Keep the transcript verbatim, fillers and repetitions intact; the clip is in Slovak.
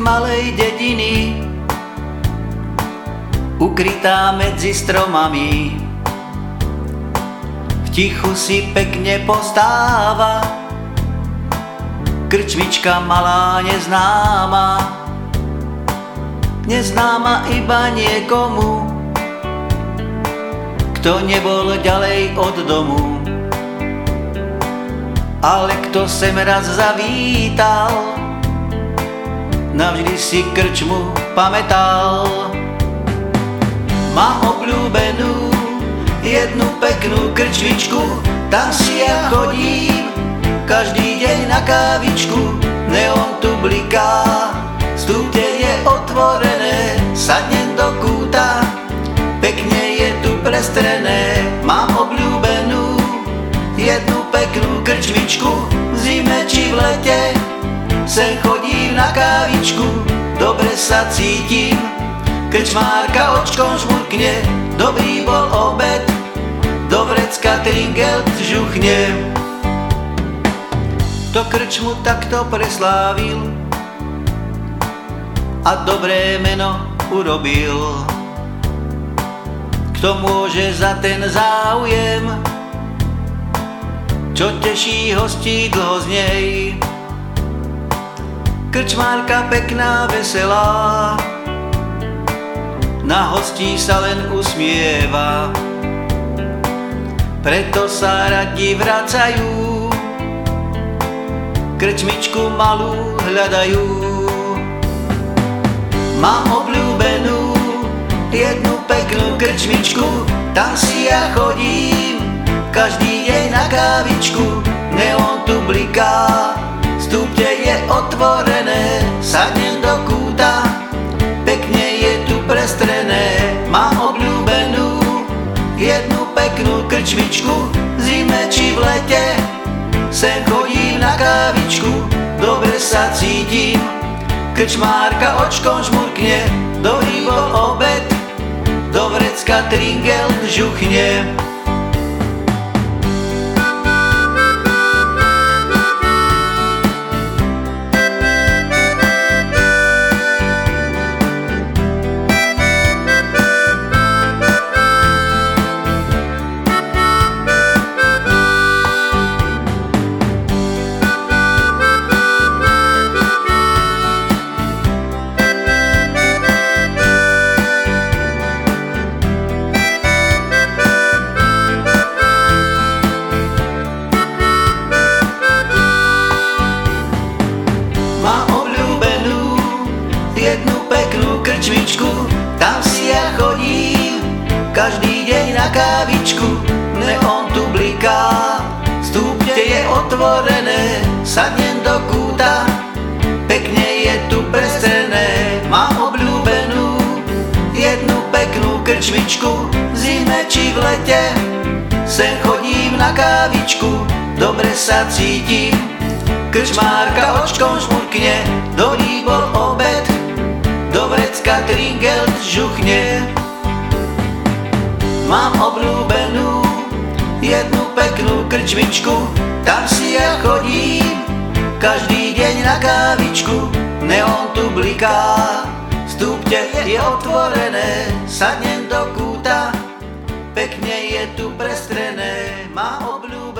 malej dediny, ukrytá medzi stromami. V tichu si pekne postáva krčmička malá neznáma, neznáma iba niekomu, kto nebol ďalej od domu. Ale kto sem raz zavítal, navždy si krčmu pamätal. Mám obľúbenú jednu peknú krčmičku, tam si ja chodím každý deň na kávičku. Neon tu bliká, vstupte je otvorené, sadnem do kúta, pekne je tu prestrené. Mám obľúbenú jednu peknú krčmičku, v zime či v lete sem chodím na kávičku. Dobre sa cítim, krčmárka očkom žmurkne, dobrý bol obed, do vrecka tringelt žuchne. To krčmu takto preslávil a dobré meno urobil. Kto môže za ten záujem, čo teší hostí dlho z nej. Krčmárka pekná, veselá, na hostí sa len usmieva, preto sa radi vracajú, krčmičku malú hľadajú. Mám obľúbenú jednu peknú krčmičku, tam si ja chodím každý deň na kávičku. Neon tu bliká, vstupte je otvorené, sadnem do kúta, pekne je tu prestrené. Mám obľúbenú jednu peknú krčmičku, v zime či v lete sem chodím na kávičku. Dobre sa cítim, krčmárka očkom žmurkne, dobrý bol obed, do vrecka tringelt žuchne. Jednu peknú krčmičku, tam si ja chodím každý deň na kávičku. Neon tu bliká, vstupte je otvorené, sadnem do kúta, pekne je tu prestrené. Mám obľúbenú jednu peknú krčmičku, v zime či v lete sem chodím na kávičku. Dobre sa cítim, krčmárka očkom žmurkne, dobrý bol obed, do vrecka tringelt žuchne. Mám obľúbenú jednu peknú krčmičku, tam si ja chodím každý deň na kávičku. Neon tu bliká, vstupte je otvorené, sadnem do kúta, pekne je tu prestrené. Mám obľúbenú